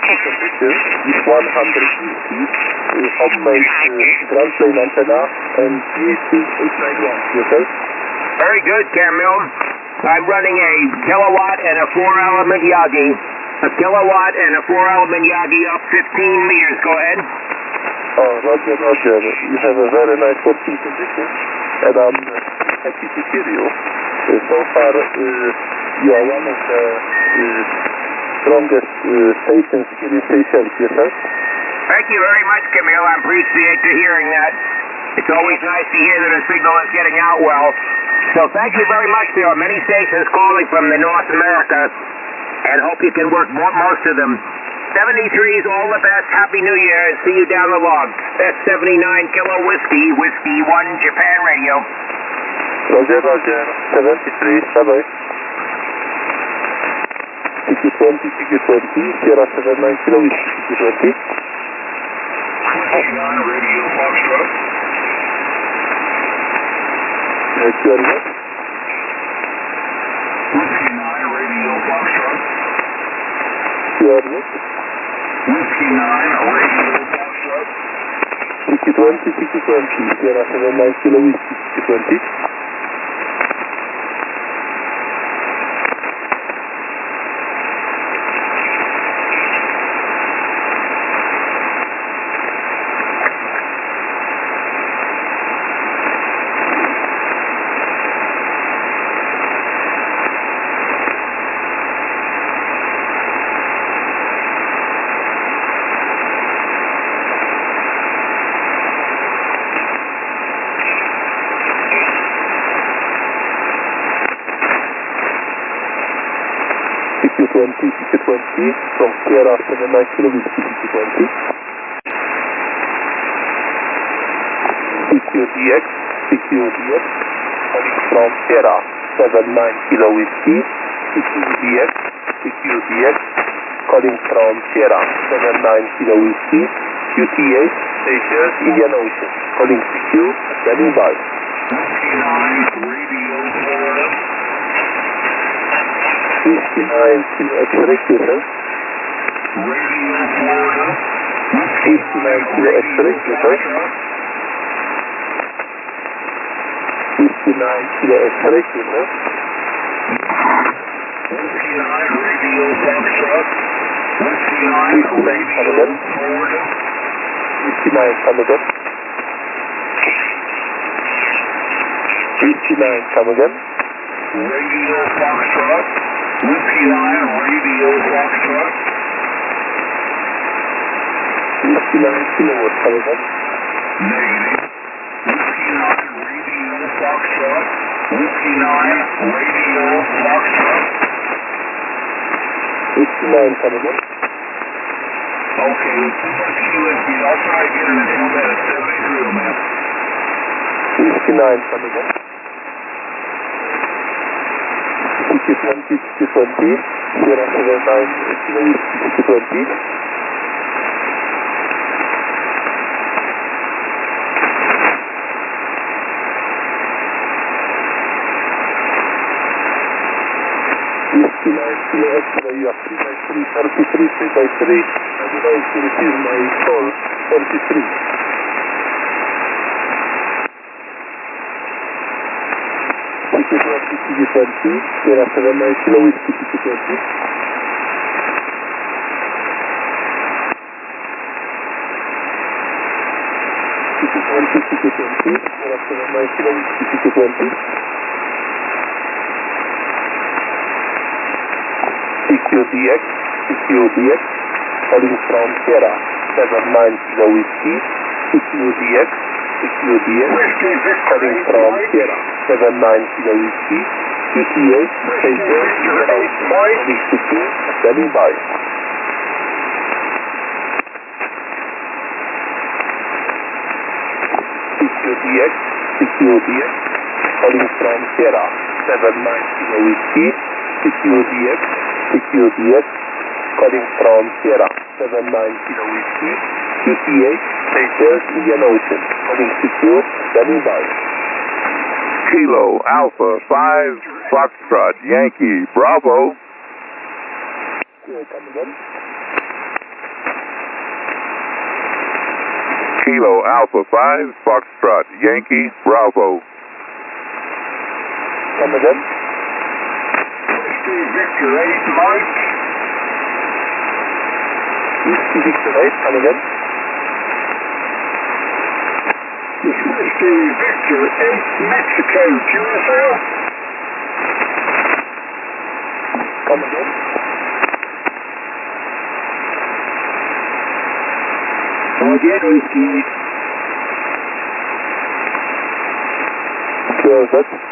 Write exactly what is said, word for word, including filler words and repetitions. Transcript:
temperature is one hundred fifty, uh, homemade uh, ground plane antenna, and G H T eight ninety-one. Yourself? Very good, Camille. I'm running a kilowatt and a four-element Yagi. A kilowatt and a four-element Yagi up fifteen meters. Go ahead. Oh, Roger, Roger. You have a very nice working condition, and I'm uh, happy to hear you. Uh, so far, uh, you are one of the uh, strongest uh, stations here in Seychelles, yourself? Thank you very much, Camille. I appreciate you hearing that. It's always nice to hear that a signal is getting out well. So thank you very much. There are many stations calling from the North America, and hope you can work more, most of them. seventy-threes, all the best. Happy New Year, and see you down the log. That's seventy-nine Kilo Whiskey, Whiskey one Japan Radio. Roger, Roger. seventy-three, bye-bye. T Q twenty, T Q twenty, Sierra seventy-nine Kilo Whiskey, T Q twenty. Whiskey nine, Radio Foxtrot. Thank you very much. Whiskey nine, Radio Foxtrot. You are what? Whiskey nine, Radio Foxtrot. T Q twenty, T Q twenty, Sierra seventy-nine Kilo Whiskey, T Q twenty. T Q twenty, T Q twenty, from Sierra seventy-nine Kilo Whiskey, T Q twenty. T Q D X, T Q D X, calling from Sierra seventy-nine Kilo Whiskey, T Q D X, T Q D X, calling from Sierra seventy-nine Kilo Whiskey, Q T eight, Seychelles, Indian Ocean, calling T Q, standing by. Whiskey nine, Radio Florida. fifty-nine Kilo X-ray, yourself? Radio Florida. fifty-nine Kilo X-ray, yourself? fifty-nine Kilo X-ray, yourself? Whiskey nine, Radio Foxtrot. Whiskey nine, Radio Florida. fifty-nine, come again. fifty-nine, come again. Radio Foxtrot. Whiskey nine, Radio Foxtrot. fifty-nine kilowatt, come again. Negative. Whiskey nine, Radio Foxtrot. Whiskey nine, Radio Foxtrot. fifty-nine, come again. Okay, Whiskey U S B. I'll try again and tell that at seventy-three, man. fifty-nine, come again. T Q twenty, T Q twenty, Sierra seventy-nine Kilo Whiskey, T Q twenty. fifty-nine Kilo X-ray, you are three by three, thirty-three, three by three, and you know if you receive my call, forty-three. T Q twenty, T Q twenty, Sierra seventy-nine Kilo Whiskey, T Q twenty. T Q twenty, T Q twenty, Sierra seventy-nine Kilo Whiskey, T Q twenty. T Q D X, T Q D X, calling from Sierra seventy-nine Kilo Whiskey, T Q D X, T Q D X, calling from Sierra seventy-nine Kilo Whiskey, Q T eight, Seychelles, calling T Q, standing by. T Q D X, T Q D X, calling from Sierra seventy-nine Kilo Whiskey, T Q D X, T Q D X, calling from Sierra seventy-nine Kilo Whiskey, Q T eight, Seychelles, Indian Ocean, calling T Q, standing by. Kilo Alpha five Foxtrot Yankee Bravo. Come again. Kilo Alpha five, Foxtrot, Yankee, Bravo. Come again. Whiskey Victor eight, Mike. Whiskey Victor eight, come again. Whiskey Victor eight, Mexico, Q S L. Come again. Again, Whiskey. Q S Z.